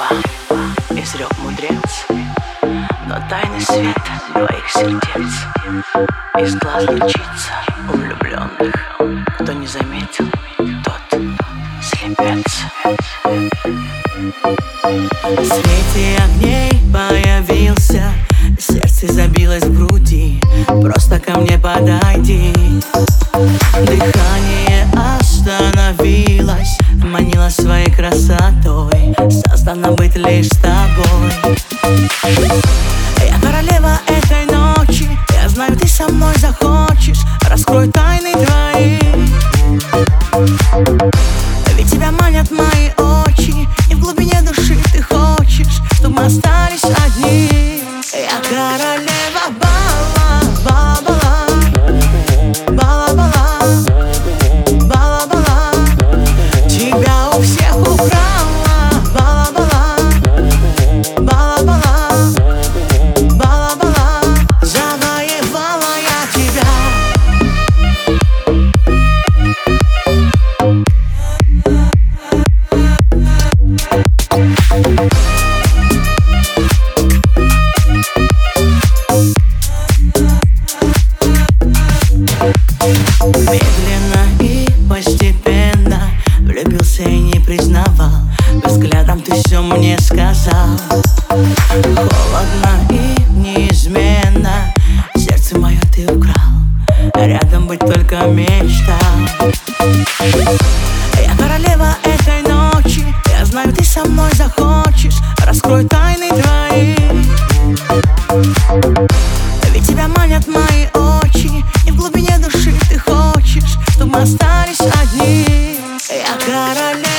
изрек мудрец. Но тайный свет двоих сердец из глаз лучится у влюбленных. Кто не заметил, тот слепец. В свете огней появился, сердце забилось в груди. Просто ко мне подойди. Дыхание остановилось, манила своей красотой, создана быть лишь с тобой. Я королева этой ночи, я знаю, ты со мной захочешь. Раскрой тайны твои, ведь тебя манят мои очи, и в глубине души ты хочешь, чтобы мы остались одни. Я королева бала, бала-бала, бала-бала, бала-бала. Тебя у всех украла, бала-бала, бала-бала, бала-бала. Завоевала я тебя. Медленно и постепенно влюбился и не признавал. Взглядом ты все мне сказал. Холодно и неизменно сердце мое ты украл. Рядом быть только мечтал. Я королева этой ночи, я знаю, ты со мной захочешь. Раскрой тайны твои, ведь тебя манят мои очи, и в глубине души ты хочешь, чтобы мы остались одни. Я королева.